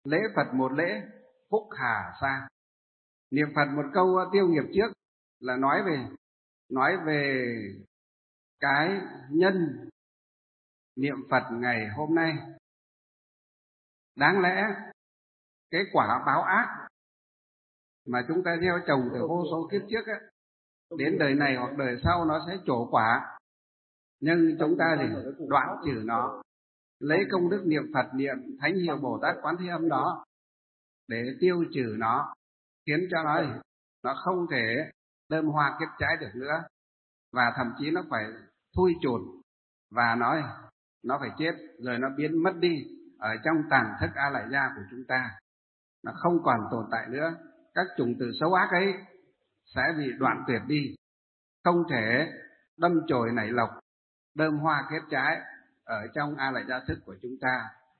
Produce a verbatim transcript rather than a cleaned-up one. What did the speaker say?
lễ Phật một lễ, phúc hà xa. Niệm Phật một câu tiêu nghiệp trước là nói về nói về cái nhân niệm Phật ngày hôm nay. Đáng lẽ cái quả báo ác mà chúng ta gieo trồng từ vô số kiếp trước ấy, đến đời này hoặc đời sau nó sẽ trổ quả. Nhưng chúng ta thì đoạn trừ nó, lấy công đức niệm Phật, niệm Thánh Hiệu Bồ Tát Quán Thế Âm đó để tiêu trừ nó, khiến cho nó nó không thể đơm hoa kết trái được nữa, và thậm chí nó phải thui chột và nó nó phải chết, rồi nó biến mất đi ở trong tàng thức A Lại Gia của chúng ta, nó không còn tồn tại nữa. Các chủng tử xấu ác ấy sẽ bị đoạn tuyệt đi, không thể đâm chồi nảy lộc, đơm hoa kết trái ở trong A Lại Gia thức của chúng ta.